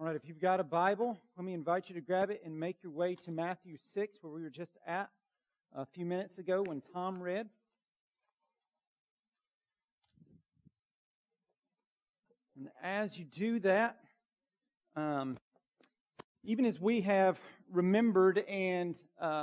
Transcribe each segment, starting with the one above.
All right, if you've got a Bible, let me invite you to grab it and make your way to Matthew 6, where we were just at a few minutes ago when Tom read. And as you do that, even as we have remembered and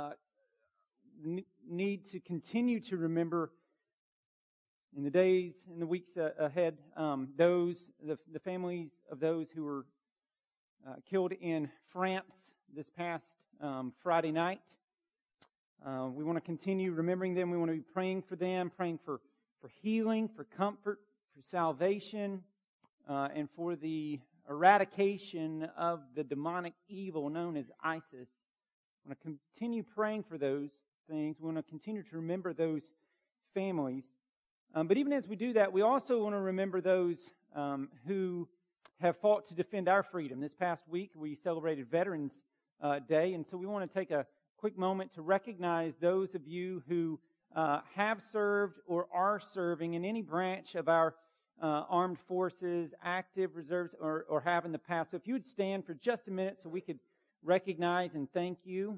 need to continue to remember in the days and the weeks ahead, the families of those who were killed in France this past Friday night. We want to continue remembering them. We want to be praying for them, praying for healing, for comfort, for salvation, and for the eradication of the demonic evil known as ISIS. We want to continue praying for those things. We want to continue to remember those families. But even as we do that, we also want to remember those who have fought to defend our freedom. This past week, we celebrated Veterans Day, and so we want to take a quick moment to recognize those of you who have served or are serving in any branch of our armed forces, active reserves, or have in the past. So if you would stand for just a minute so we could recognize and thank you.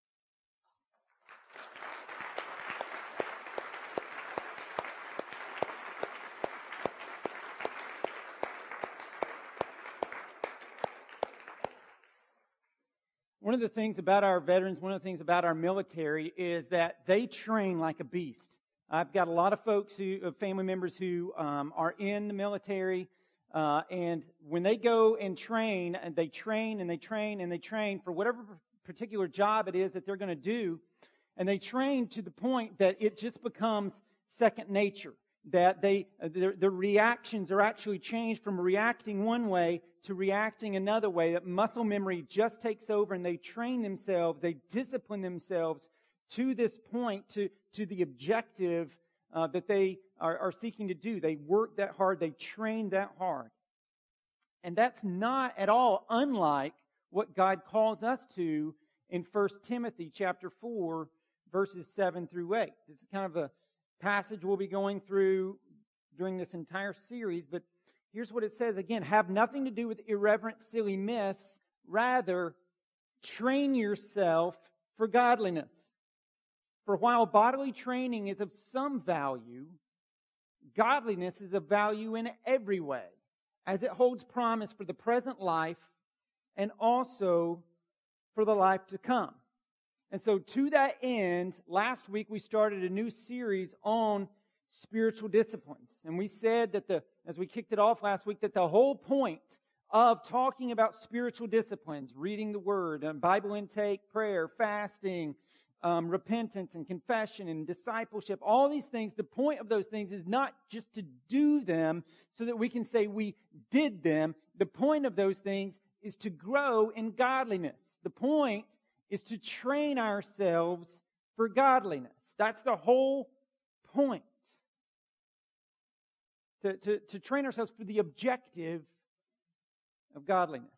One of the things about our veterans, one of the things about our military is that they train like a beast. I've got a lot of folks family members who are in the military, and when they go and train, and they train and they train and they train for whatever particular job it is that they're going to do, and they train to the point that it just becomes second nature. That their reactions are actually changed from reacting one way to reacting another way. That muscle memory just takes over, and they train themselves, they discipline themselves to this point, to the objective that they are seeking to do. They work that hard, they train that hard. And that's not at all unlike what God calls us to in 1 Timothy chapter 4, verses 7 through 8. This is kind of a passage we'll be going through during this entire series, but here's what it says again: have nothing to do with irreverent, silly myths, rather train yourself for godliness. For while bodily training is of some value, godliness is of value in every way, as it holds promise for the present life and also for the life to come. And so to that end, last week we started a new series on spiritual disciplines. And we said that as we kicked it off last week, that the whole point of talking about spiritual disciplines, reading the Word, Bible intake, prayer, fasting, repentance and confession and discipleship, all these things, the point of those things is not just to do them so that we can say we did them. The point of those things is to grow in godliness. The point is to train ourselves for godliness. That's the whole point. To train ourselves for the objective of godliness.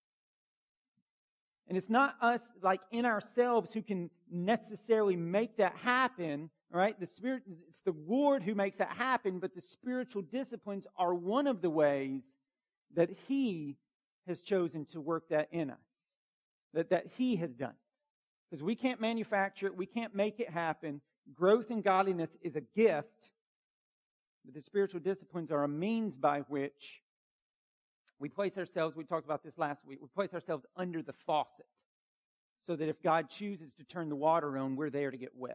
And it's not us, like in ourselves, who can necessarily make that happen, right? It's the Lord who makes that happen, but the spiritual disciplines are one of the ways that He has chosen to work that in us. That He has done. Because we can't manufacture it, we can't make it happen. Growth in godliness is a gift, but the spiritual disciplines are a means by which we place ourselves, we talked about this last week, we place ourselves under the faucet so that if God chooses to turn the water on, we're there to get wet.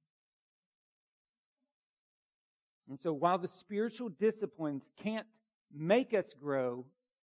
And so while the spiritual disciplines can't make us grow,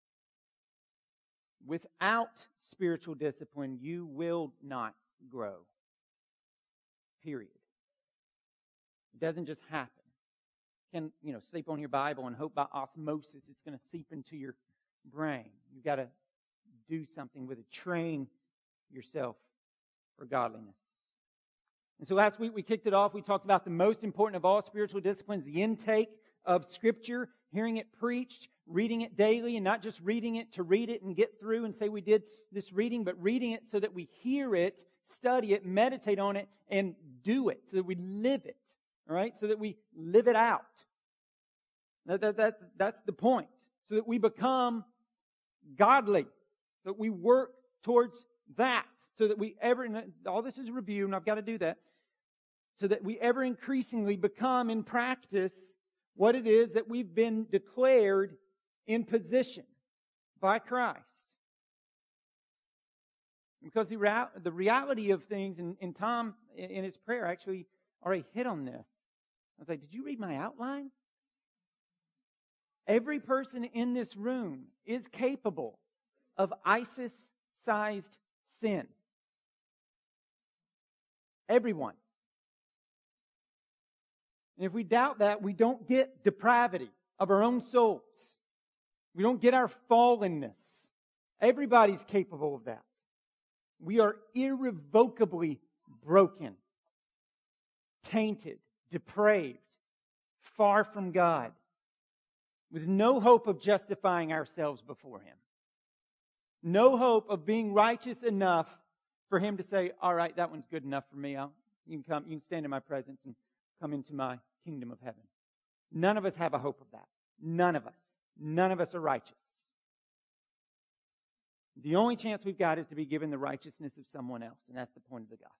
without spiritual discipline, you will not grow. Period. It doesn't just happen. You can, sleep on your Bible and hope by osmosis it's going to seep into your brain. You've got to do something with it. Train yourself for godliness. And so last week we kicked it off. We talked about the most important of all spiritual disciplines, the intake of Scripture, hearing it preached, reading it daily, and not just reading it to read it and get through and say we did this reading, but reading it so that we hear it, study it, meditate on it, and do it, so that we live it. All right? So that we live it out. That's the point. So that we become godly. that we work towards that, so that we ever, and all this is a review, and I've got to do that, so that we ever increasingly become in practice what it is that we've been declared in position by Christ. Because the reality of things, and Tom in his prayer actually already hit on this. I was like, did you read my outline? Every person in this room is capable of ISIS-sized sin. Everyone. And if we doubt that, we don't get depravity of our own souls. We don't get our fallenness. Everybody's capable of that. We are irrevocably broken, tainted, depraved, far from God, with no hope of justifying ourselves before Him. No hope of being righteous enough for Him to say, all right, that one's good enough for me. You can stand in my presence and come into my kingdom of heaven. None of us have a hope of that. None of us. None of us are righteous. The only chance we've got is to be given the righteousness of someone else, and that's the point of the gospel.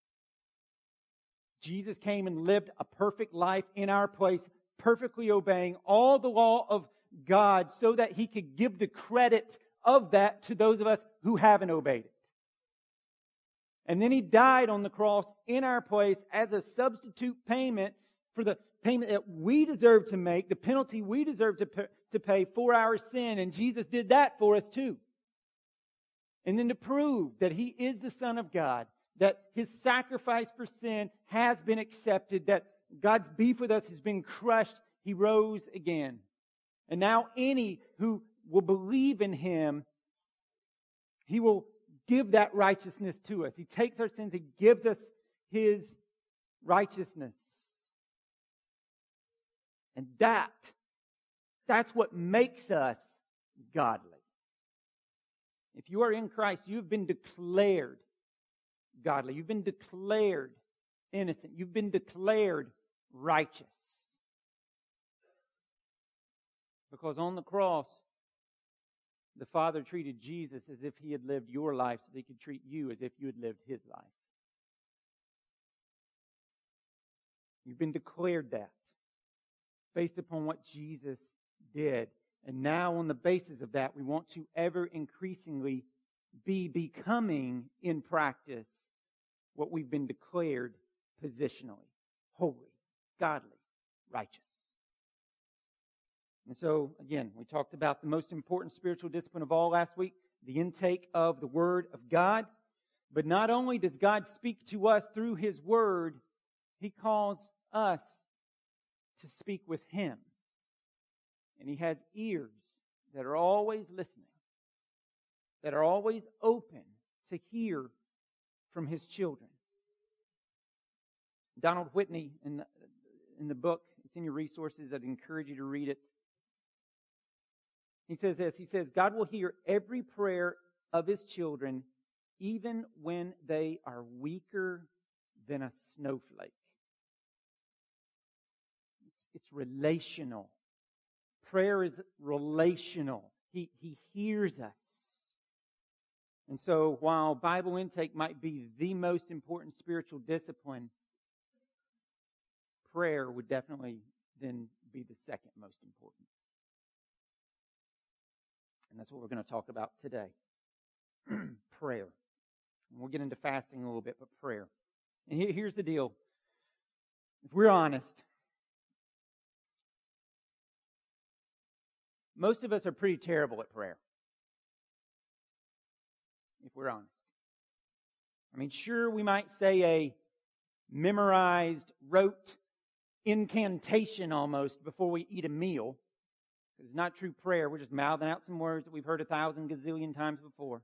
Jesus came and lived a perfect life in our place, perfectly obeying all the law of God so that He could give the credit of that to those of us who haven't obeyed it. And then He died on the cross in our place as a substitute payment for the payment that we deserve to make, the penalty we deserve to pay for our sin. And Jesus did that for us too. And then to prove that He is the Son of God, that His sacrifice for sin has been accepted, that God's beef with us has been crushed, He rose again. And now any who will believe in Him, He will give that righteousness to us. He takes our sins, He gives us His righteousness. And that's what makes us godly. If you are in Christ, you've been declared godly. You've been declared innocent. You've been declared righteous. Because on the cross, the Father treated Jesus as if He had lived your life so that He could treat you as if you had lived His life. You've been declared that based upon what Jesus did. And now on the basis of that, we want to ever increasingly be becoming in practice what we've been declared positionally. Holy, godly, righteous. And so, again, we talked about the most important spiritual discipline of all last week, the intake of the Word of God. But not only does God speak to us through His Word, He calls us to speak with Him. And He has ears that are always listening, that are always open to hear from His children. Donald Whitney, in the book, it's in your resources, I'd encourage you to read it. He says this, he says, God will hear every prayer of His children even when they are weaker than a snowflake. It's relational. Prayer is relational. He hears us. And so while Bible intake might be the most important spiritual discipline, prayer would definitely then be the second most important. And that's what we're going to talk about today. Prayer. And we'll get into fasting a little bit, but prayer. And here's the deal. If we're honest, most of us are pretty terrible at prayer. If we're honest. I mean, sure, we might say a memorized, rote incantation almost before we eat a meal. It's not true prayer. We're just mouthing out some words that we've heard 1,000 gazillion times before.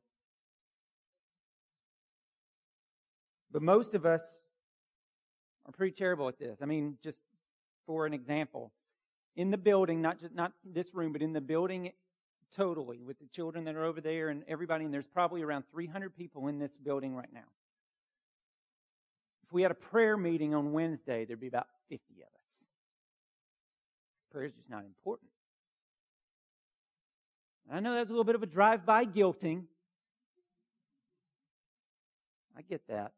But most of us are pretty terrible at this. I mean, just for an example, in the building, not this room, but in the building totally, with the children that are over there and everybody, and there's probably around 300 people in this building right now. If we had a prayer meeting on Wednesday, there'd be about 50 of us. Prayer is just not important. I know that's a little bit of a drive-by guilting, I get that.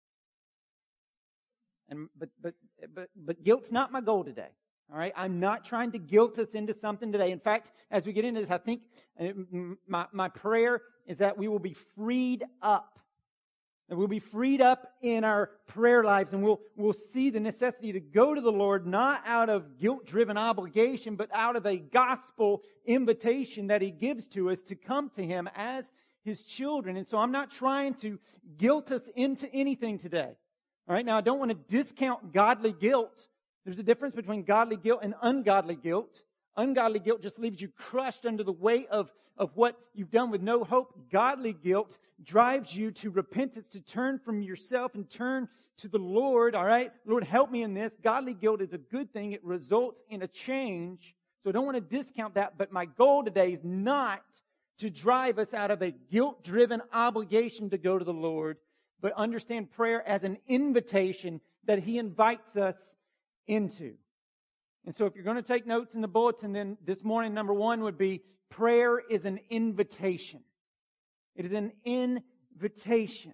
But guilt's not my goal today. All right, I'm not trying to guilt us into something today. In fact, as we get into this, I think my prayer is that we will be freed up. That we'll be freed up in our prayer lives, and we'll see the necessity to go to the Lord not out of guilt-driven obligation, but out of a gospel invitation that He gives to us to come to Him as His children. And so I'm not trying to guilt us into anything today. All right, now I don't want to discount godly guilt. There's a difference between godly guilt and ungodly guilt. Ungodly guilt just leaves you crushed under the weight of what you've done with no hope. Godly guilt drives you to repentance, to turn from yourself and turn to the Lord. All right, Lord, help me in this. Godly guilt is a good thing. It results in a change. So I don't want to discount that. But my goal today is not to drive us out of a guilt-driven obligation to go to the Lord, but understand prayer as an invitation that He invites us into. And so if you're going to take notes in the bulletin, then this morning, number one would be prayer is an invitation. It is an invitation.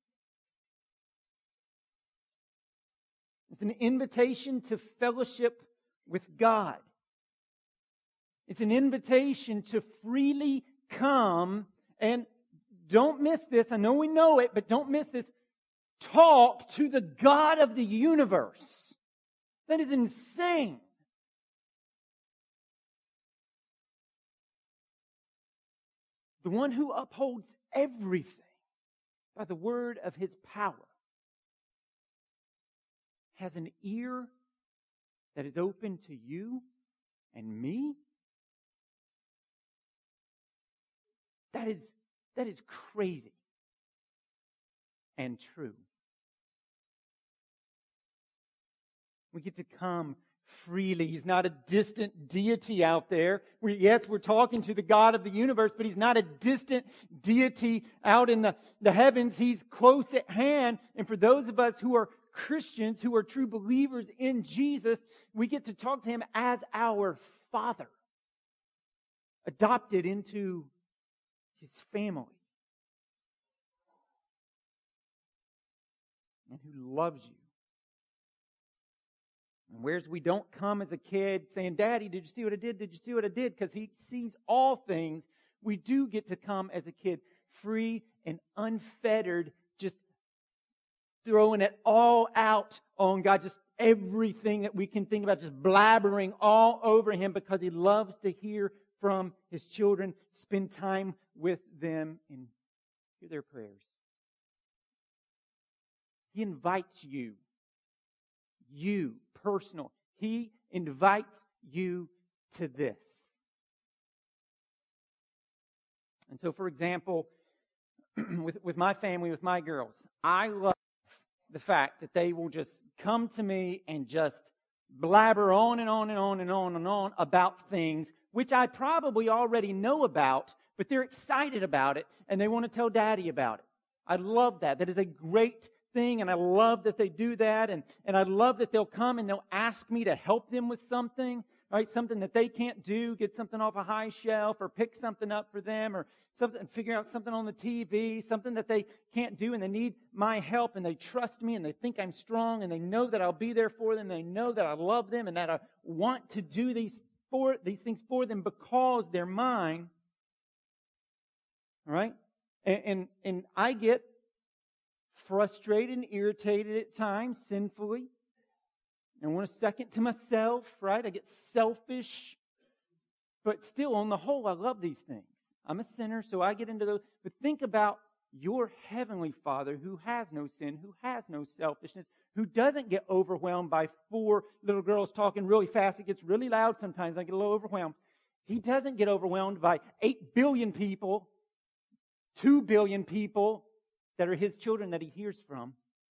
It's an invitation to fellowship with God. It's an invitation to freely come, and don't miss this. I know we know it, but don't miss this. Talk to the God of the universe. That is insane. The one who upholds everything by the word of His power has an ear that is open to you and me. That is crazy and true. We get to come freely. He's not a distant deity out there. We're talking to the God of the universe, but He's not a distant deity out in the heavens. He's close at hand. And for those of us who are Christians, who are true believers in Jesus, we get to talk to Him as our Father, adopted into His family, and who loves you. And whereas we don't come as a kid saying, Daddy, did you see what I did? Did you see what I did? Because He sees all things. We do get to come as a kid, free and unfettered, just throwing it all out on God, just everything that we can think about, just blabbering all over Him, because He loves to hear from His children, spend time with them, and hear their prayers. He invites you personal. He invites you to this. And so, for example, with my family, with my girls, I love the fact that they will just come to me and just blabber on and on and on and on and on about things which I probably already know about, but they're excited about it and they want to tell Daddy about it. I love that. That is a great thing, and I love that they do that, and I love that they'll come and they'll ask me to help them with something, right? Something that they can't do, get something off a high shelf, or pick something up for them, or something, figure out something on the TV, something that they can't do, and they need my help, and they trust me, and they think I'm strong, and they know that I'll be there for them, they know that I love them, and that I want to do these things for them because they're mine. All right? And I get frustrated and irritated at times, sinfully. I want a second to myself, right? I get selfish. But still, on the whole, I love these things. I'm a sinner, so I get into those. But think about your heavenly Father who has no sin, who has no selfishness, who doesn't get overwhelmed by 4 little girls talking really fast. It gets really loud sometimes. I get a little overwhelmed. He doesn't get overwhelmed by 8 billion people, 2 billion people that are His children that He hears from.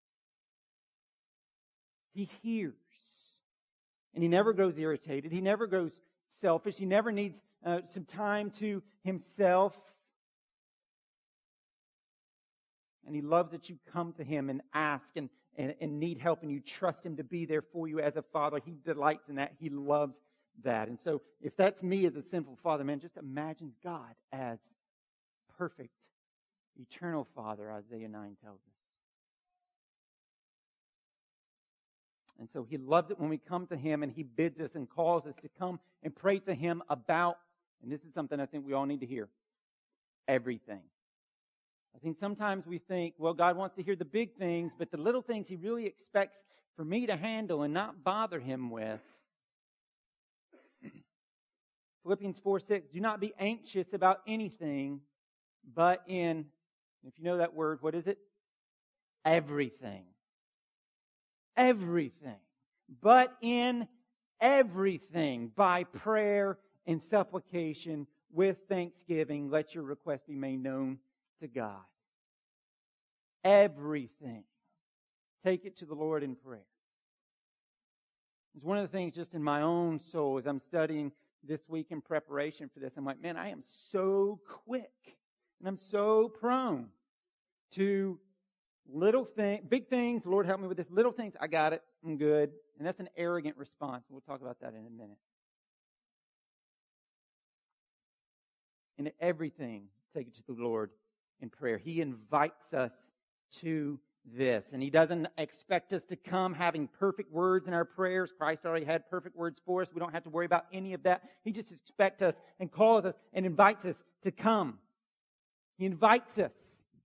He hears. And He never grows irritated. He never grows selfish. He never needs some time to Himself. And He loves that you come to Him and ask and need help, and you trust Him to be there for you as a father. He delights in that. He loves that. And so if that's me as a sinful father, man, just imagine God as perfect, eternal Father, Isaiah 9 tells us. And so He loves it when we come to Him and He bids us and calls us to come and pray to Him about, and this is something I think we all need to hear, everything. I think sometimes we think, well, God wants to hear the big things, but the little things He really expects for me to handle and not bother Him with. Philippians 4:6, do not be anxious about anything, but in, if you know that word, what is it? Everything. Everything. But in everything, by prayer and supplication, with thanksgiving, let your request be made known to God. Everything. Take it to the Lord in prayer. It's one of the things just in my own soul as I'm studying this week in preparation for this. I'm like, man, I am so quick and I'm so prone to little things, big things. Lord, help me with this. Little things, I got it. I'm good. And that's an arrogant response. We'll talk about that in a minute. In everything, take it to the Lord in prayer. He invites us to this. And He doesn't expect us to come having perfect words in our prayers. Christ already had perfect words for us. We don't have to worry about any of that. He just expects us and calls us and invites us to come. He invites us.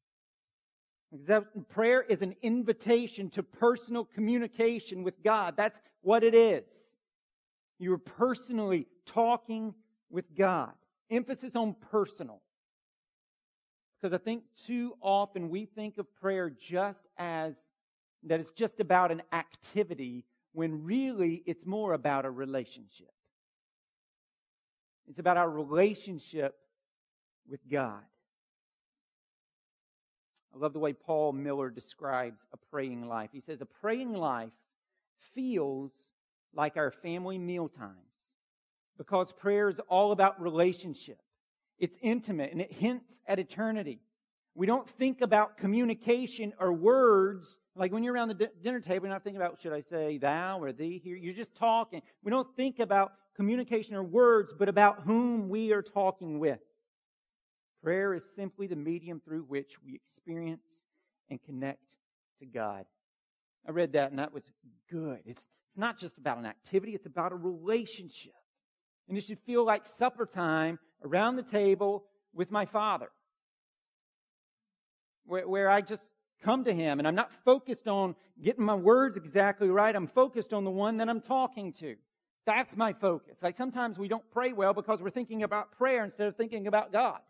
Prayer is an invitation to personal communication with God. That's what it is. You are personally talking with God. Emphasis on personal. Because I think too often we think of prayer just as that it's just about an activity when really it's more about a relationship. It's about our relationship with God. I love the way Paul Miller describes a praying life. He says, a praying life feels like our family meal times because prayer is all about relationship. It's intimate and it hints at eternity. We don't think about communication or words. Like when you're around the dinner table, you're not thinking about, should I say thou or thee here? You're just talking. We don't think about communication or words, but about whom we are talking with. Prayer is simply the medium through which we experience and connect to God. I read that and that was good. It's not just about an activity, it's about a relationship. And it should feel like supper time around the table with my Father. Where I just come to Him and I'm not focused on getting my words exactly right. I'm focused on the one that I'm talking to. That's my focus. Like sometimes we don't pray well because we're thinking about prayer instead of thinking about God.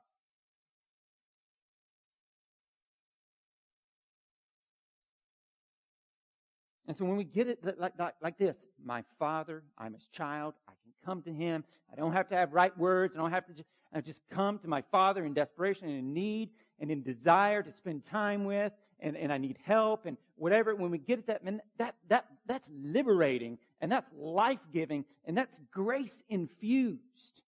And so when we get it like this, my Father, I'm His child, I can come to Him. I don't have to have right words. I just come to my Father in desperation and in need and in desire to spend time with, and I need help and whatever. When we get at that, man, that's liberating and that's life-giving and that's grace-infused.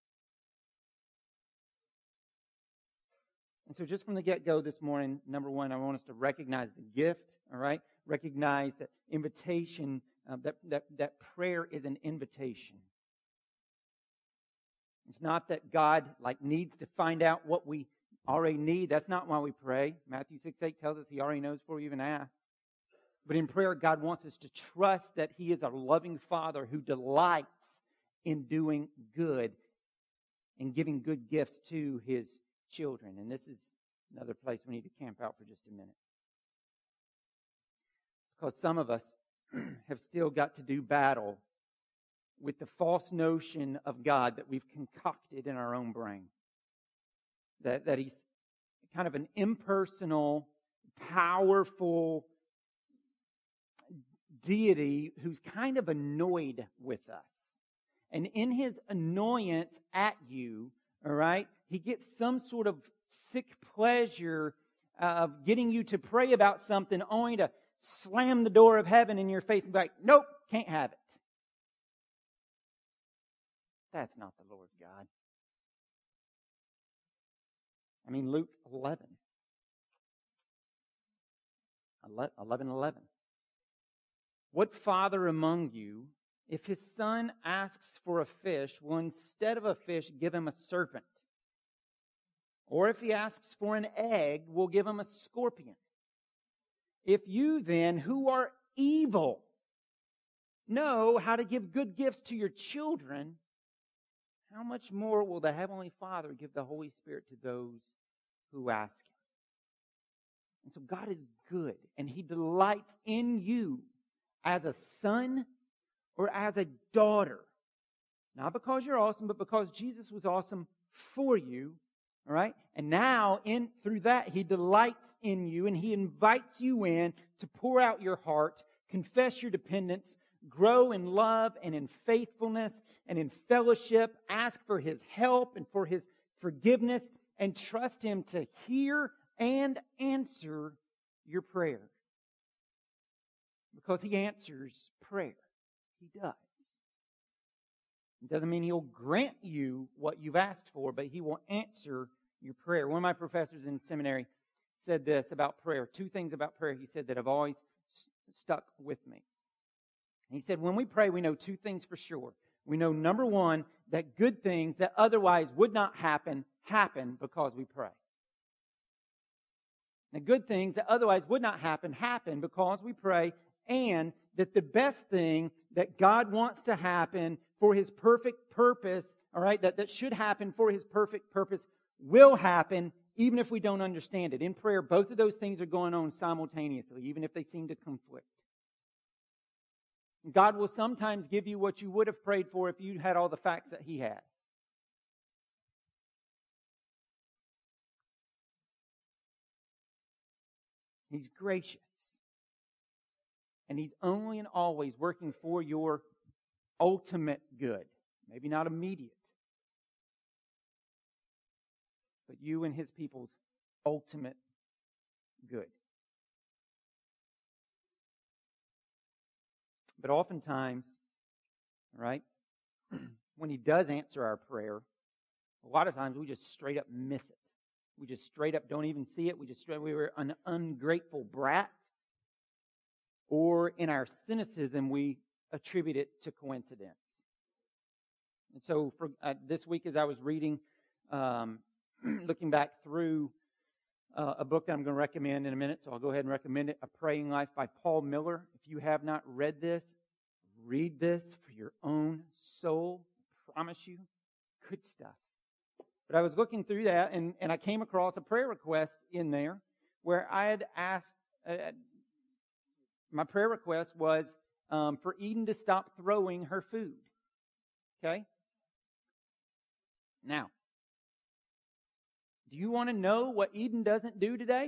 And so just from the get-go this morning, number one, I want us to recognize the gift, all right? Recognize that invitation, that prayer is an invitation. It's not that God needs to find out what we already need. That's not why we pray. Matthew 6:8 tells us He already knows before we even ask. But in prayer, God wants us to trust that He is our loving Father who delights in doing good and giving good gifts to His children. And this is another place we need to camp out for just a minute. Because some of us have still got to do battle with the false notion of God that we've concocted in our own brain. That He's kind of an impersonal, powerful deity who's kind of annoyed with us. And in His annoyance at you, all right, He gets some sort of sick pleasure of getting you to pray about something only to slam the door of heaven in your face and be like, nope, can't have it. That's not the Lord God. I mean, Luke 11. 11:11. What father among you, if his son asks for a fish, will instead of a fish give him a serpent? Or if he asks for an egg, will give him a scorpion? If you then, who are evil, know how to give good gifts to your children, how much more will the Heavenly Father give the Holy Spirit to those who ask Him? And so God is good, and He delights in you as a son or as a daughter. Not because you're awesome, but because Jesus was awesome for you. All right? And now, through that, He delights in you, and He invites you in to pour out your heart, confess your dependence, grow in love and in faithfulness and in fellowship, ask for His help and for His forgiveness, and trust Him to hear and answer your prayer. Because He answers prayer. He does. It doesn't mean He'll grant you what you've asked for, but He will answer your prayer. One of my professors in seminary said this about prayer. 2 things about prayer he said that have always stuck with me. He said, when we pray, we know 2 things for sure. We know, number 1, that good things that otherwise would not happen because we pray. The good things that otherwise would not happen because we pray, and that the best thing that God wants to happen for His perfect purpose, all right, that should happen for His perfect purpose will happen even if we don't understand it. In prayer, both of those things are going on simultaneously, even if they seem to conflict. God will sometimes give you what you would have prayed for if you had all the facts that He has. He's gracious. And He's only and always working for your ultimate good. Maybe not immediate. But you and His people's ultimate good. But oftentimes, right, when He does answer our prayer, a lot of times we just straight up miss it. We just straight up don't even see it. We were an ungrateful brat. Or in our cynicism, we attribute it to coincidence. And so for this week as I was reading, looking back through a book that I'm going to recommend in a minute, so I'll go ahead and recommend it, A Praying Life by Paul Miller. If you have not read this, read this for your own soul. I promise you, good stuff. But I was looking through that, and I came across a prayer request in there where I had asked, my prayer request was for Eden to stop throwing her food. Okay? Now, do you want to know what Eden doesn't do today?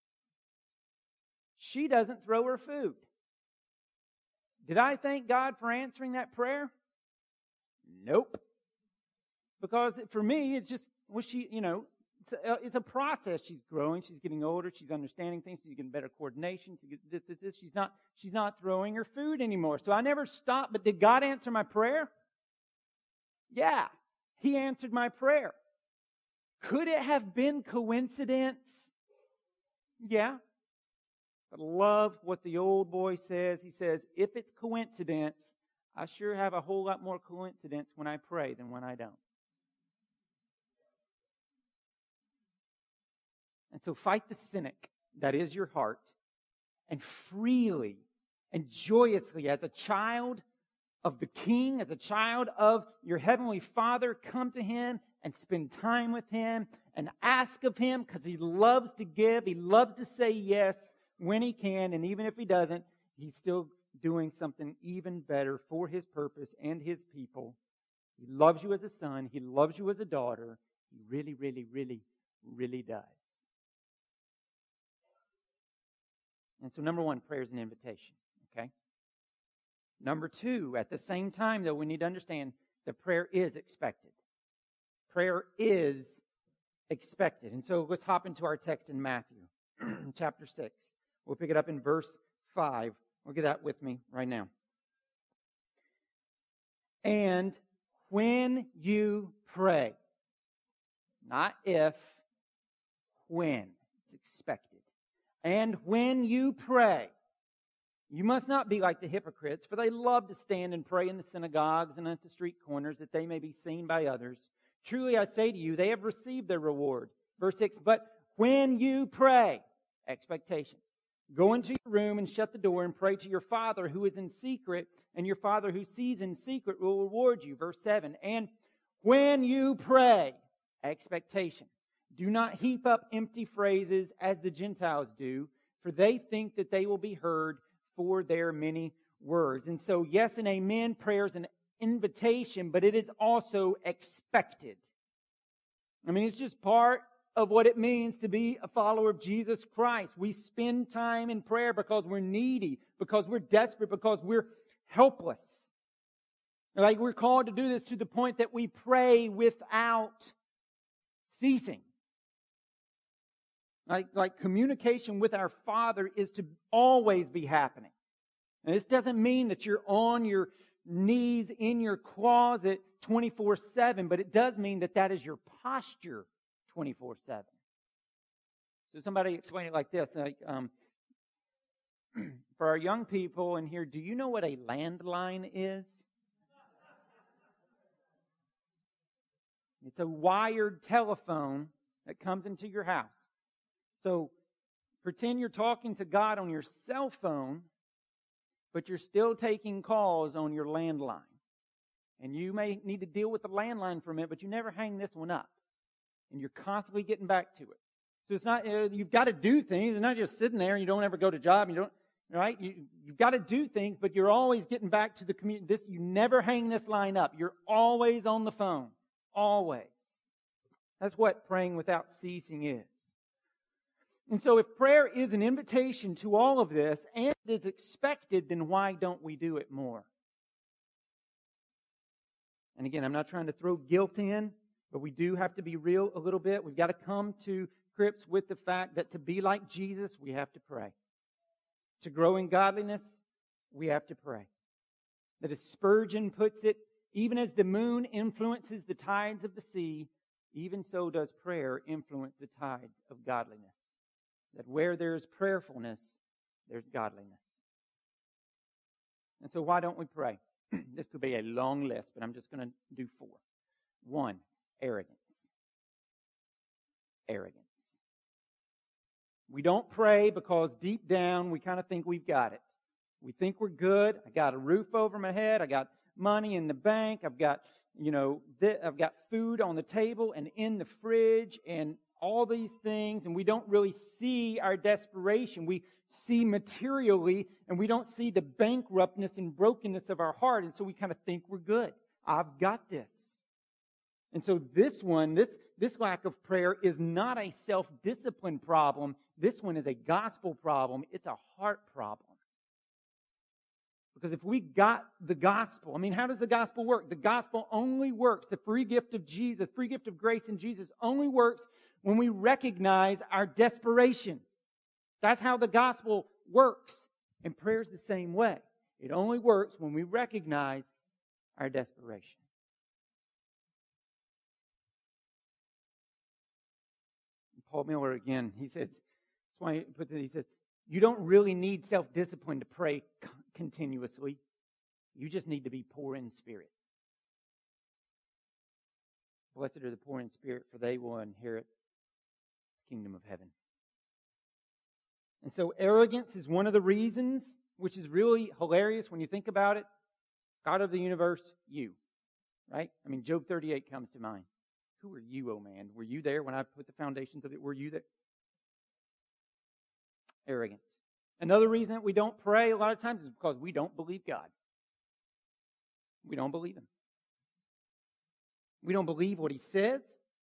She doesn't throw her food. Did I thank God for answering that prayer? Nope. Because for me, it's just, it's a process. She's growing, she's getting older, she's understanding things, she's getting better coordination. She's not throwing her food anymore. So I never stopped, but did God answer my prayer? Yeah, He answered my prayer. Could it have been coincidence? Yeah. But I love what the old boy says. He says, if it's coincidence, I sure have a whole lot more coincidence when I pray than when I don't. And so fight the cynic that is your heart, and freely and joyously, as a child of the King, as a child of your Heavenly Father, come to Him and spend time with Him and ask of Him, because He loves to give. He loves to say yes when He can, and even if He doesn't, He's still doing something even better for His purpose and His people. He loves you as a son. He loves you as a daughter. He really, really, really, really does. And so number 1, prayer is an invitation, okay? Number 2, at the same time, though, we need to understand that prayer is expected. Prayer is expected. And so let's hop into our text in Matthew, chapter 6. We'll pick it up in verse 5. Look at that with me right now. And when you pray, not if, when. It's expected. And when you pray, you must not be like the hypocrites, for they love to stand and pray in the synagogues and at the street corners, that they may be seen by others. Truly I say to you, they have received their reward. Verse 6, but when you pray, expectation, Go into your room and shut the door and pray to your Father who is in secret, and your Father who sees in secret will reward you. Verse 7. And when you pray, expectation. Do not heap up empty phrases as the Gentiles do, for they think that they will be heard for their many words. And so, yes and amen, prayer is an invitation, but it is also expected. I mean, it's just part of what it means to be a follower of Jesus Christ. We spend time in prayer because we're needy, because we're desperate, because we're helpless. Like, we're called to do this to the point that we pray without ceasing. Like communication with our Father is to always be happening. And this doesn't mean that you're on your knees in your closet 24/7, but it does mean that that is your posture 24/7. So somebody explain it like this, for our young people in here, do you know what a landline is? It's a wired telephone that comes into your house. So pretend you're talking to God on your cell phone, but you're still taking calls on your landline. And you may need to deal with the landline for a minute, but you never hang this one up. And you're constantly getting back to it. So it's not, you've got to do things. It's not just sitting there and you don't ever go to job. You don't, right? You've got to do things, but you're always getting back to the community. You never hang this line up. You're always on the phone. Always. That's what praying without ceasing is. And so if prayer is an invitation to all of this and is expected, then why don't we do it more? And again, I'm not trying to throw guilt in, but we do have to be real a little bit. We've got to come to grips with the fact that to be like Jesus, we have to pray. To grow in godliness, we have to pray. That as Spurgeon puts it, even as the moon influences the tides of the sea, even so does prayer influence the tides of godliness. That where there's prayerfulness, there's godliness. And so why don't we pray? This could be a long list, but I'm just going to do 4. 1, arrogance. Arrogance. We don't pray because deep down we kind of think we've got it. We think we're good. I got a roof over my head. I got money in the bank. I've got, I've got food on the table and in the fridge and all these things, and we don't really see our desperation. We see materially, and we don't see the bankruptness and brokenness of our heart, and so we kind of think we're good. I've got this. And so this lack of prayer is not a self-discipline problem. This one is a gospel problem. It's a heart problem. Because if we got the gospel, how does the gospel work? The gospel only works, the free gift of Jesus, the free gift of grace in Jesus only works when we recognize our desperation. That's how the gospel works. And prayer is the same way. It only works when we recognize our desperation. Paul Miller again, he says, that's why he puts it, he says, you don't really need self-discipline to pray continuously. You just need to be poor in spirit. Blessed are the poor in spirit, for they will inherit the kingdom of heaven. And so arrogance is one of the reasons, which is really hilarious when you think about it. God of the universe, you. Right? Job 38 comes to mind. Who are you, oh man? Were you there when I put the foundations of it? Were you there? Arrogance. Another reason that we don't pray a lot of times is because we don't believe God. We don't believe Him. We don't believe what He says.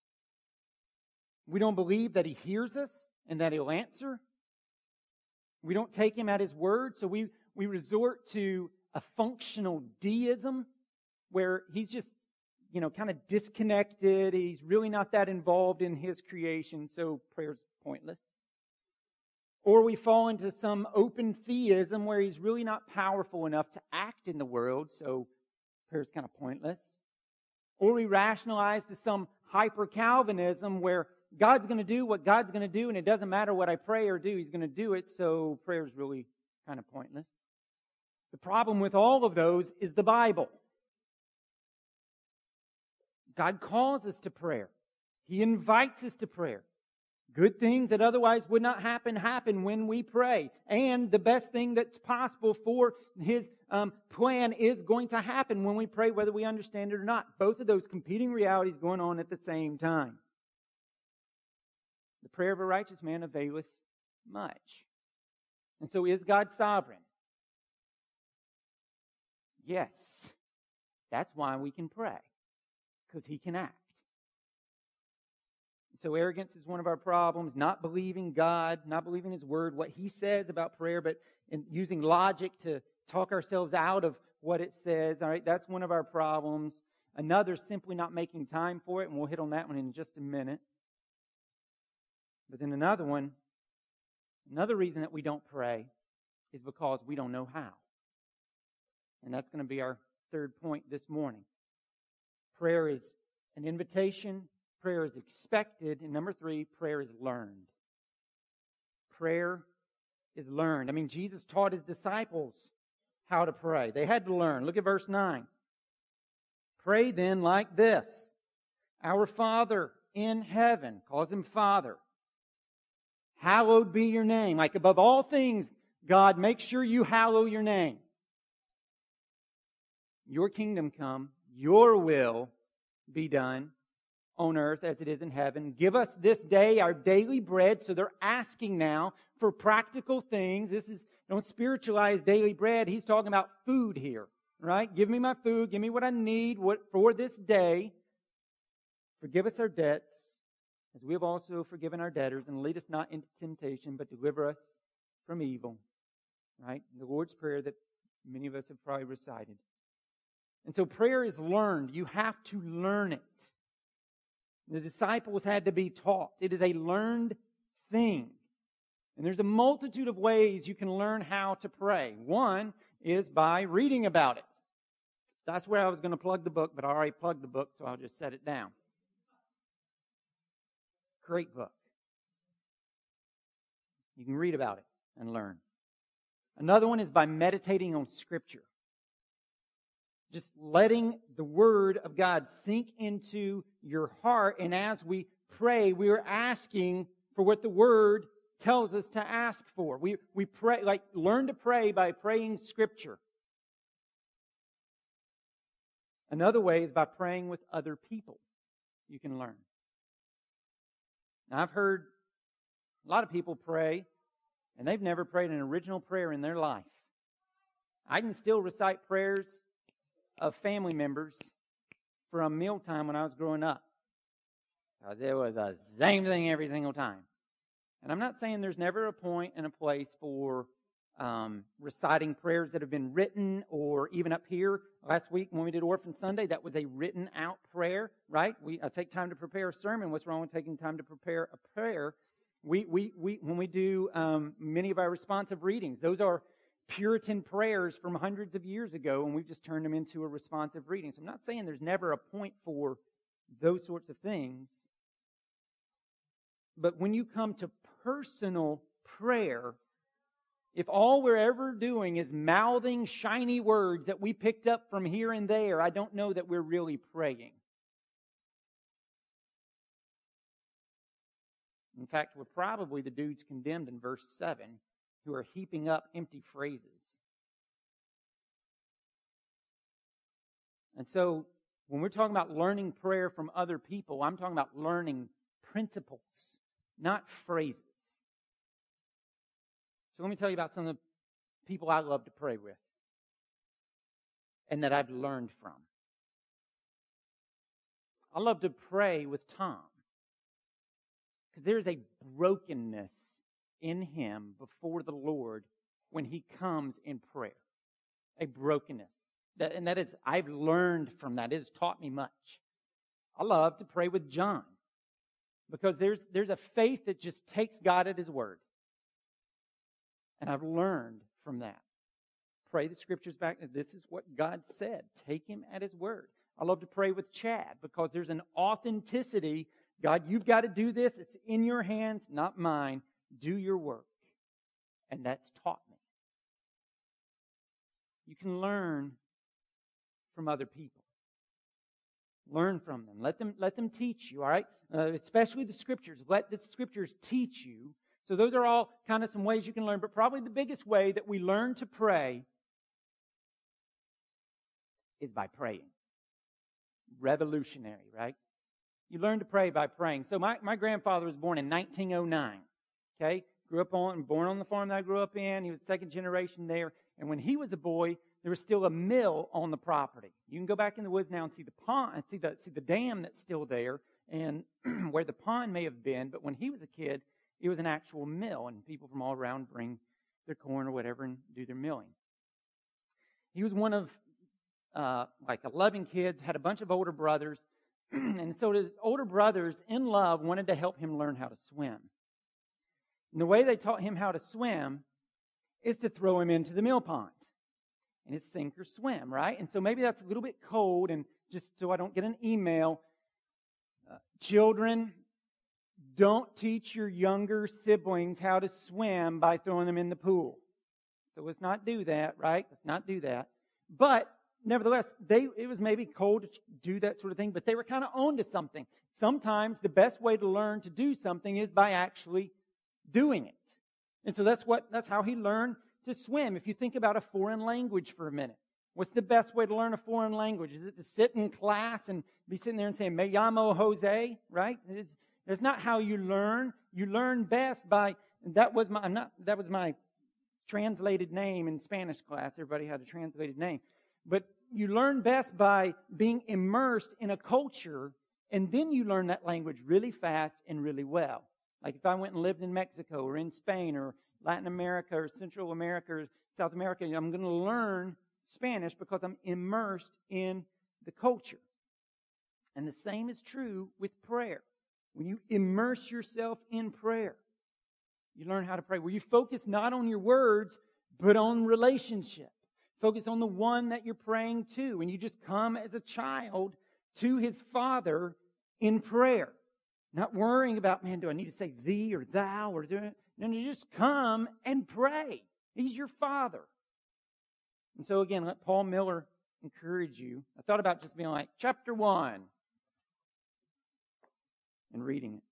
We don't believe that He hears us and that He'll answer. We don't take Him at His word, so we resort to a functional deism where He's just, kind of disconnected. He's really not that involved in His creation, so prayer's pointless. Or we fall into some open theism where He's really not powerful enough to act in the world, so prayer's kind of pointless. Or we rationalize to some hyper-Calvinism where God's going to do what God's going to do, and it doesn't matter what I pray or do, He's going to do it, so prayer's really kind of pointless. The problem with all of those is the Bible. God calls us to prayer. He invites us to prayer. Good things that otherwise would not happen when we pray. And the best thing that's possible for His plan is going to happen when we pray, whether we understand it or not. Both of those competing realities going on at the same time. The prayer of a righteous man availeth much. And so is God sovereign? Yes. That's why we can pray. Because He can act. So arrogance is one of our problems. Not believing God, not believing His Word, what He says about prayer, but using logic to talk ourselves out of what it says. All right, that's one of our problems. Another, simply not making time for it, and we'll hit on that one in just a minute. But then another reason that we don't pray is because we don't know how. And that's going to be our third point this morning. Prayer is an invitation. Prayer is expected. And number 3, prayer is learned. Prayer is learned. I mean, Jesus taught His disciples how to pray. They had to learn. Look at verse 9. Pray then like this. Our Father in heaven, calls Him Father. Hallowed be your name. Like above all things, God, make sure you hallow your name. Your kingdom come, your will be done on earth as it is in heaven. Give us this day our daily bread. So they're asking now for practical things. Don't spiritualize daily bread. He's talking about food here, right? Give me my food. Give me what I need for this day. Forgive us our debts as we have also forgiven our debtors, and lead us not into temptation, but deliver us from evil. Right? The Lord's Prayer that many of us have probably recited. And so prayer is learned. You have to learn it. The disciples had to be taught. It is a learned thing. And there's a multitude of ways you can learn how to pray. One is by reading about it. That's where I was going to plug the book, but I already plugged the book, so I'll just set it down. Great book. You can read about it and learn. Another one is by meditating on Scripture. Just letting the Word of God sink into your heart. And as we pray, we are asking for what the Word tells us to ask for. We pray, learn to pray by praying Scripture. Another way is by praying with other people. You can learn. Now, I've heard a lot of people pray, and they've never prayed an original prayer in their life. I can still recite prayers of family members from mealtime when I was growing up. Because it was the same thing every single time. And I'm not saying there's never a point and a place for reciting prayers that have been written, or even up here last week when we did Orphan Sunday, that was a written out prayer, right? I take time to prepare a sermon. What's wrong with taking time to prepare a prayer? When we do many of our responsive readings, those are Puritan prayers from hundreds of years ago, and we've just turned them into a responsive reading. So I'm not saying there's never a point for those sorts of things. But when you come to personal prayer, if all we're ever doing is mouthing shiny words that we picked up from here and there, I don't know that we're really praying. In fact, we're probably the dudes condemned in verse 7 who are heaping up empty phrases. And so, when we're talking about learning prayer from other people, I'm talking about learning principles, not phrases. So let me tell you about some of the people I love to pray with and that I've learned from. I love to pray with Tom because there's a brokenness in him before the Lord when he comes in prayer. A brokenness. That is, I've learned from that. It has taught me much. I love to pray with John because there's a faith that just takes God at His word. And I've learned from that. Pray the Scriptures back. This is what God said. Take Him at His word. I love to pray with Chad because there's an authenticity. God, you've got to do this. It's in your hands, not mine. Do your work. And that's taught me. You can learn from other people. Learn from them. Let them teach you, all right? Especially the Scriptures. Let the Scriptures teach you. So those are all kind of some ways you can learn. But probably the biggest way that we learn to pray is by praying. Revolutionary, right? You learn to pray by praying. So my grandfather was born in 1909. Okay? Born on the farm that I grew up in. He was second generation there. And when he was a boy, there was still a mill on the property. You can go back in the woods now and see the pond, see the dam that's still there, and where the pond may have been. But when he was a kid, it was an actual mill, and people from all around bring their corn or whatever and do their milling. He was one of 11 kids, had a bunch of older brothers, and so his older brothers, in love, wanted to help him learn how to swim. And the way they taught him how to swim is to throw him into the mill pond. And it's sink or swim, right? And so maybe that's a little bit cold, and just so I don't get an email, children, don't teach your younger siblings how to swim by throwing them in the pool. So let's not do that, right? Let's not do that. But nevertheless, it was maybe cold to do that sort of thing, but they were kind of on to something. Sometimes the best way to learn to do something is by actually doing it. And so that's how he learned to swim. If you think about a foreign language for a minute, what's the best way to learn a foreign language? Is it to sit in class and be sitting there and saying, "Me llamo Jose," right? That's not how you learn. You learn best by, that was my translated name in Spanish class. Everybody had a translated name. But you learn best by being immersed in a culture, and then you learn that language really fast and really well. Like if I went and lived in Mexico or in Spain or Latin America or Central America or South America, I'm going to learn Spanish because I'm immersed in the culture. And the same is true with prayer. When you immerse yourself in prayer, you learn how to pray. Where you focus not on your words, but on relationship. Focus on the one that you're praying to. And you just come as a child to his Father in prayer. Not worrying about, man, do I need to say thee or thou or do it? No, you just come and pray. He's your Father. And so again, let Paul Miller encourage you. I thought about just being like, chapter 1, and reading it.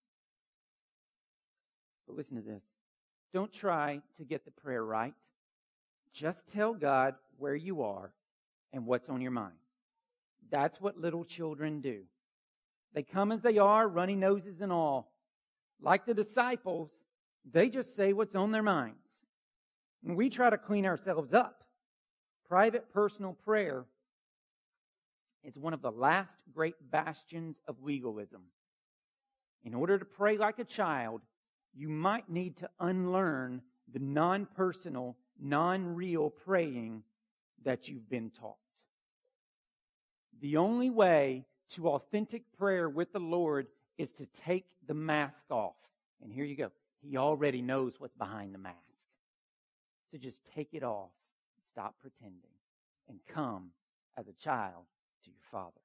But listen to this. Don't try to get the prayer right. Just tell God where you are and what's on your mind. That's what little children do. They come as they are, runny noses and all. Like the disciples, they just say what's on their minds. And we try to clean ourselves up. Private personal prayer is one of the last great bastions of legalism. In order to pray like a child, you might need to unlearn the non-personal, non-real praying that you've been taught. The only way to authentic prayer with the Lord is to take the mask off. And here you go. He already knows what's behind the mask. So just take it off, stop pretending, and come as a child to your Father.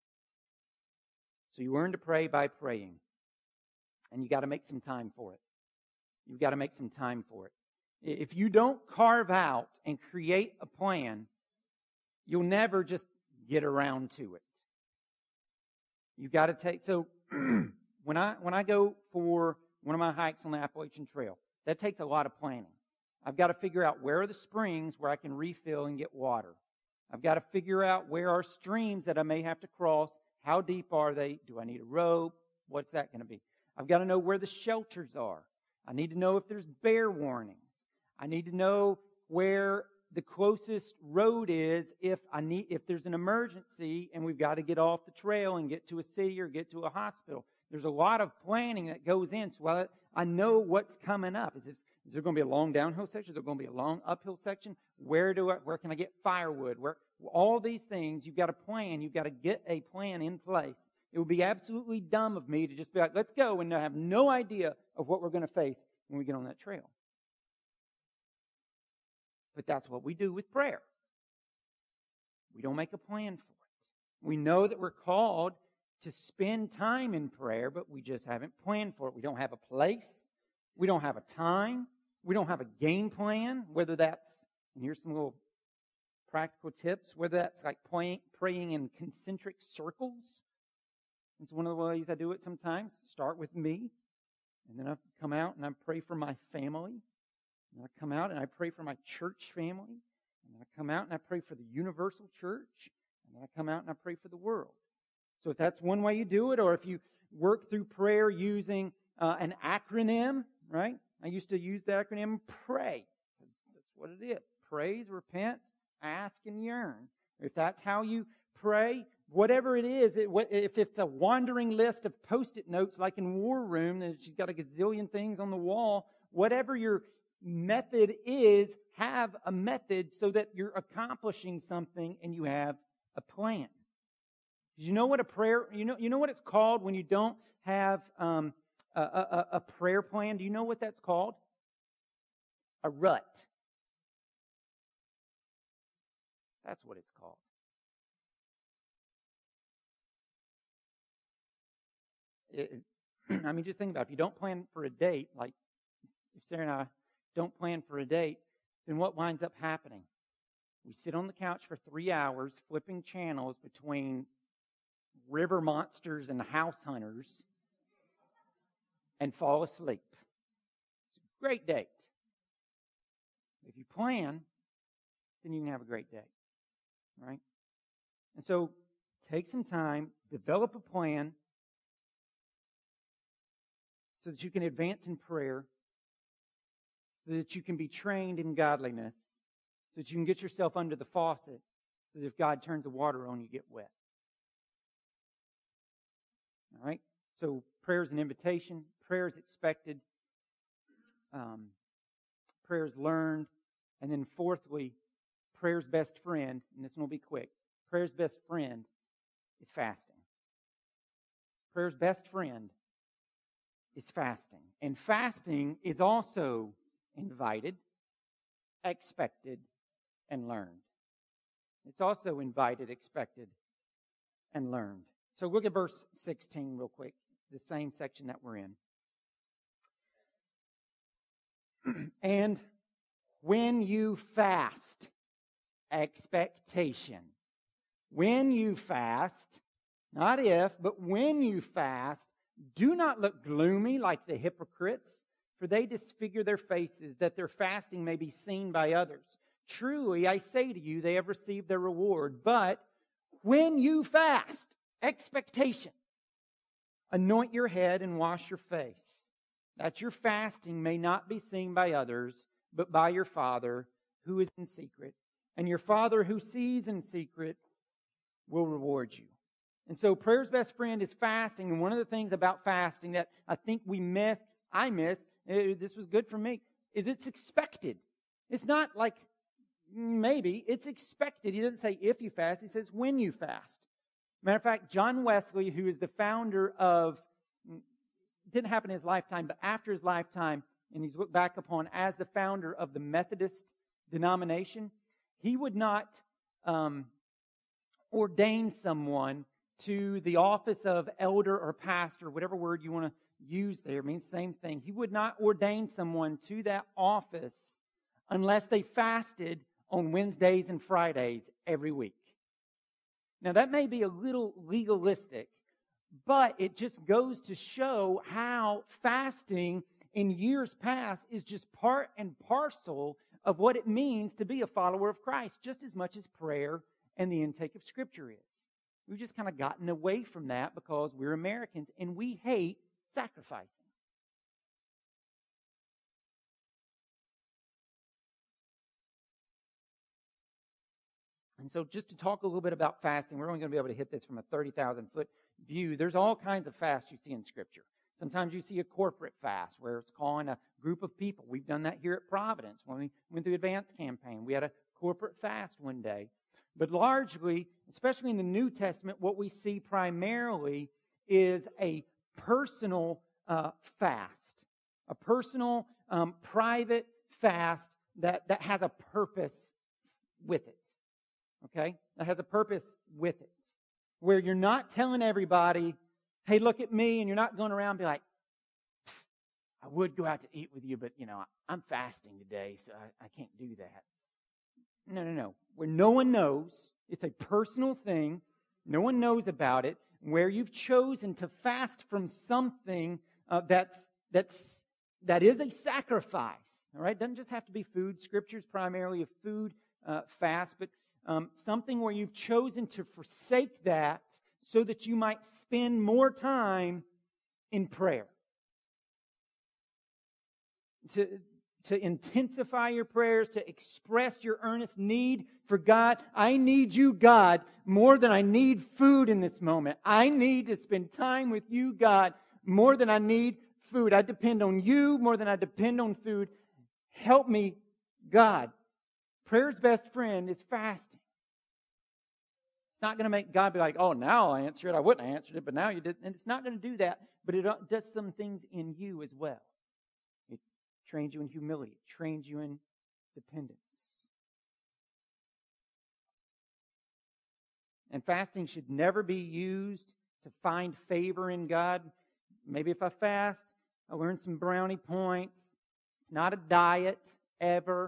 So you learn to pray by praying. And you got to make some time for it. You've got to make some time for it. If you don't carve out and create a plan, you'll never just get around to it. You've got to take, so when I go for one of my hikes on the Appalachian Trail, that takes a lot of planning. I've got to figure out where are the springs where I can refill and get water. I've got to figure out where are streams that I may have to cross. How deep are they? Do I need a rope? What's that going to be? I've got to know where the shelters are. I need to know if there's bear warnings. I need to know where the closest road is if there's an emergency and we've got to get off the trail and get to a city or get to a hospital. There's a lot of planning that goes in, so I know what's coming up. Is there going to be a long downhill section? Is there going to be a long uphill section? Where can I get firewood? All these things, you've got to plan. You've got to get a plan in place. It would be absolutely dumb of me to just be like, let's go, and I have no idea of what we're going to face when we get on that trail. But that's what we do with prayer. We don't make a plan for it. We know that we're called to spend time in prayer, but we just haven't planned for it. We don't have a place. We don't have a time. We don't have a game plan, whether that's, and here's some little practical tips, whether that's like praying in concentric circles, It's one of the ways I do it sometimes. Start with me, and then I come out and I pray for my family. And I come out and I pray for my church family. And I come out and I pray for the universal church. And I come out and I pray for the world. So if that's one way you do it, or if you work through prayer using an acronym, right? I used to use the acronym PRAY. That's what it is. Praise, repent, ask, and yearn. If that's how you pray, whatever it is, if it's a wandering list of Post-it notes like in War Room, and she's got a gazillion things on the wall, whatever your method is, have a method so that you're accomplishing something and you have a plan. You know what a prayer, you know what it's called when you don't have a prayer plan? Do you know what that's called? A rut. That's what it's called. I mean, just think about it. If you don't plan for a date, like if Sarah and I don't plan for a date, then what winds up happening? We sit on the couch for 3 hours flipping channels between river monsters and house hunters and fall asleep. It's a great date. If you plan, then you can have a great day, right? And so take some time, develop a plan so that you can advance in prayer, so that you can be trained in godliness, so that you can get yourself under the faucet, so that if God turns the water on, you get wet. All right? So prayer is an invitation. Prayer is expected. Prayer is learned. And then fourthly, prayer's best friend, and this one will be quick. Prayer's best friend is fasting. Prayer's best friend is fasting. And fasting is also invited, expected, and learned. It's also invited, expected, and learned. So look at verse 16 real quick, the same section that we're in. And when you fast, expectation. When you fast, not if, but when you fast, do not look gloomy like the hypocrites, for they disfigure their faces, that their fasting may be seen by others. Truly, I say to you, they have received their reward. But when you fast, expectation, anoint your head and wash your face, that your fasting may not be seen by others, but by your Father who is in secret. And your Father who sees in secret will reward you. And so prayer's best friend is fasting. And one of the things about fasting that I think I miss, this was good for me, is it's expected. It's not like maybe, it's expected. He doesn't say if you fast, he says when you fast. Matter of fact, John Wesley, who is the founder of, didn't happen in his lifetime, but after his lifetime, and he's looked back upon as the founder of the Methodist denomination, he would not ordain someone to the office of elder or pastor, whatever word you want to use there, it means the same thing. He would not ordain someone to that office unless they fasted on Wednesdays and Fridays every week. Now that may be a little legalistic, but it just goes to show how fasting in years past is just part and parcel of what it means to be a follower of Christ, just as much as prayer and the intake of Scripture is. We've just kind of gotten away from that because we're Americans and we hate sacrificing. And so just to talk a little bit about fasting, we're only going to be able to hit this from a 30,000-foot view. There's all kinds of fasts you see in Scripture. Sometimes you see a corporate fast where it's calling a group of people. We've done that here at Providence. When we went through the Advance campaign, we had a corporate fast one day. But largely, especially in the New Testament, what we see primarily is a personal fast. A personal, private fast that has a purpose with it. Okay? That has a purpose with it. Where you're not telling everybody, hey, look at me, and you're not going around and be like, I would go out to eat with you, but, I'm fasting today, so I can't do that. No. Where no one knows, it's a personal thing, no one knows about it, where you've chosen to fast from something that is a sacrifice. All right, it doesn't just have to be food. Scripture is primarily a food fast, but something where you've chosen to forsake that so that you might spend more time in prayer. To intensify your prayers, to express your earnest need for God. I need you, God, more than I need food in this moment. I need to spend time with you, God, more than I need food. I depend on you more than I depend on food. Help me, God. Prayer's best friend is fasting. It's not going to make God be like, oh, now I'll answer it. I wouldn't have answered it, but now you did. And it's not going to do that, but it does some things in you as well. It trains you in humility. It trains you in dependence. And fasting should never be used to find favor in God. Maybe if I fast, I'll earn some brownie points. It's not a diet, ever.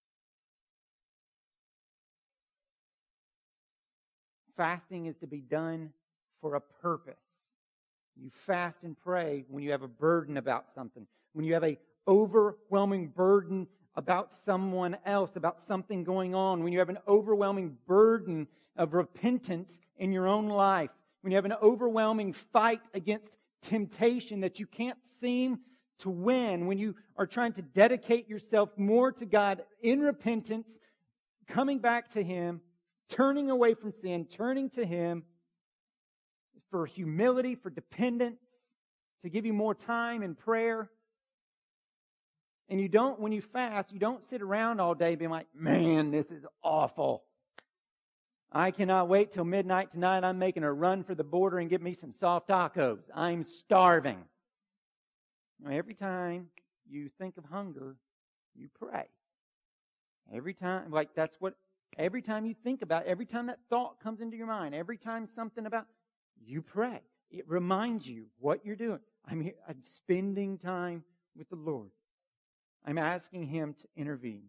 Fasting is to be done for a purpose. You fast and pray when you have a burden about something. When you have an overwhelming burden about someone else, about something going on. When you have an overwhelming burden of repentance in your own life. When you have an overwhelming fight against temptation that you can't seem to win. When you are trying to dedicate yourself more to God in repentance, coming back to Him, turning away from sin, turning to Him for humility, for dependence, to give you more time in prayer. And when you fast, you don't sit around all day being like, man, this is awful. I cannot wait till midnight tonight. I'm making a run for the border and get me some soft tacos. I'm starving. Every time you think of hunger, you pray. Every time you think about it, every time that thought comes into your mind, every time something about, you pray. It reminds you what you're doing. I'm spending time with the Lord. I'm asking Him to intervene.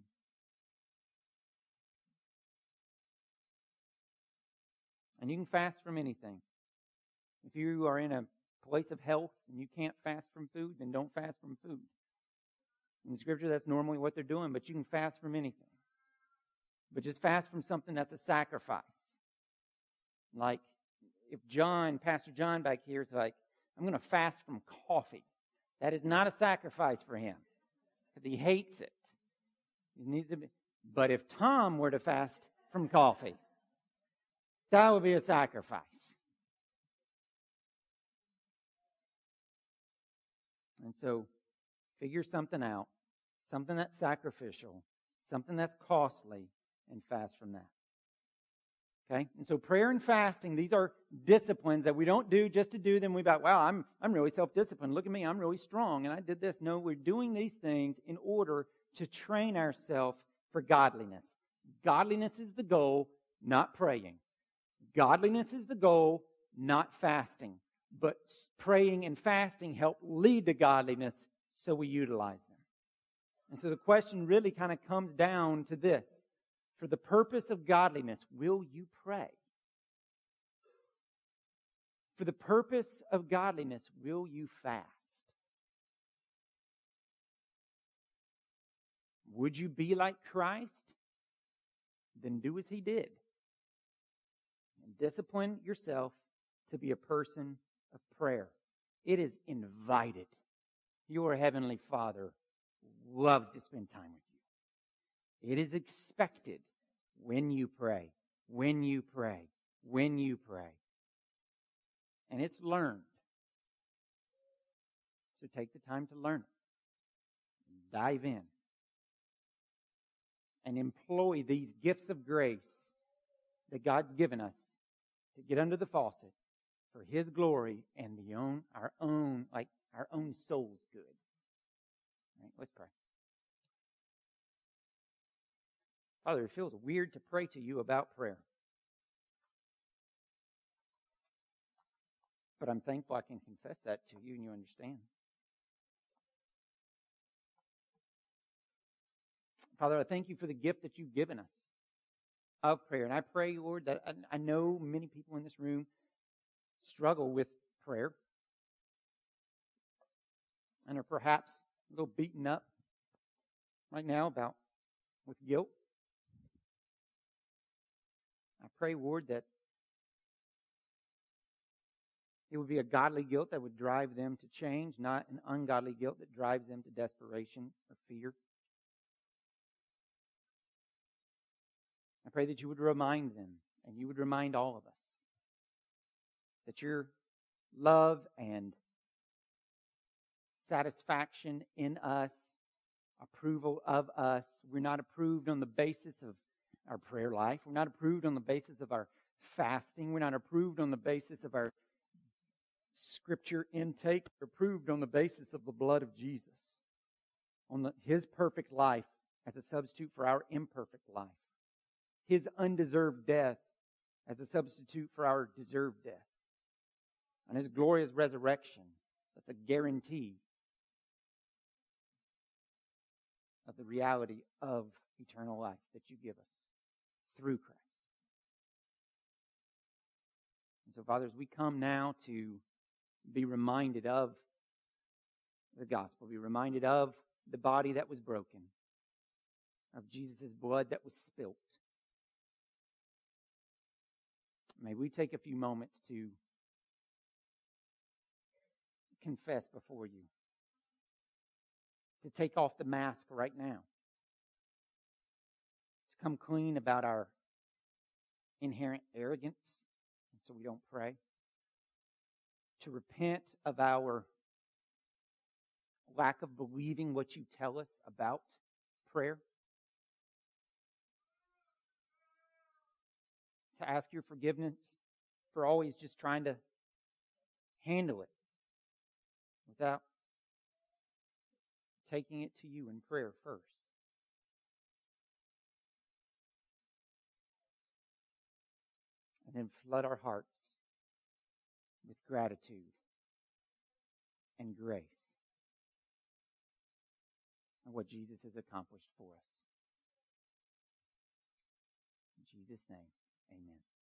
And you can fast from anything. If you are in a place of health and you can't fast from food, then don't fast from food. In Scripture, that's normally what they're doing, but you can fast from anything. But just fast from something that's a sacrifice. Like if Pastor John back here is like, I'm going to fast from coffee. That is not a sacrifice for him. Because he hates it. He needs to be. But if Tom were to fast from coffee, that would be a sacrifice. And so, figure something out. Something that's sacrificial. Something that's costly. And fast from that. Okay? And so prayer and fasting, these are disciplines that we don't do just to do them. We're like, wow, I'm really self-disciplined. Look at me, I'm really strong, and I did this. No, we're doing these things in order to train ourselves for godliness. Godliness is the goal, not praying. Godliness is the goal, not fasting. But praying and fasting help lead to godliness, so we utilize them. And so the question really kind of comes down to this. For the purpose of godliness, will you pray? For the purpose of godliness, will you fast? Would you be like Christ? Then do as He did. And discipline yourself to be a person of prayer. It is invited. Your Heavenly Father loves to spend time with you. It is expected when you pray, when you pray, when you pray. And it's learned. So take the time to learn it. Dive in. And employ these gifts of grace that God's given us to get under the faucet for His glory and our own soul's good. All right, let's pray. Father, it feels weird to pray to you about prayer. But I'm thankful I can confess that to you and you understand. Father, I thank you for the gift that you've given us of prayer. And I pray, Lord, that I know many people in this room struggle with prayer and are perhaps a little beaten up right now with guilt. I pray, Lord, that it would be a godly guilt that would drive them to change, not an ungodly guilt that drives them to desperation or fear. I pray that you would remind them, and you would remind all of us, that your love and satisfaction in us, approval of us, we're not approved on the basis of our prayer life. We're not approved on the basis of our fasting. We're not approved on the basis of our Scripture intake. We're approved on the basis of the blood of Jesus, on His perfect life as a substitute for our imperfect life, His undeserved death as a substitute for our deserved death, and His glorious resurrection. That's a guarantee of the reality of eternal life that you give us through Christ. And so, Father, as we come now to be reminded of the gospel, be reminded of the body that was broken, of Jesus' blood that was spilt, may we take a few moments to confess before you, to take off the mask right now, to come clean about our inherent arrogance, and so we don't pray, to repent of our lack of believing what you tell us about prayer, to ask your forgiveness for always just trying to handle it without taking it to you in prayer first. And then flood our hearts with gratitude and grace of what Jesus has accomplished for us. In Jesus' name, amen.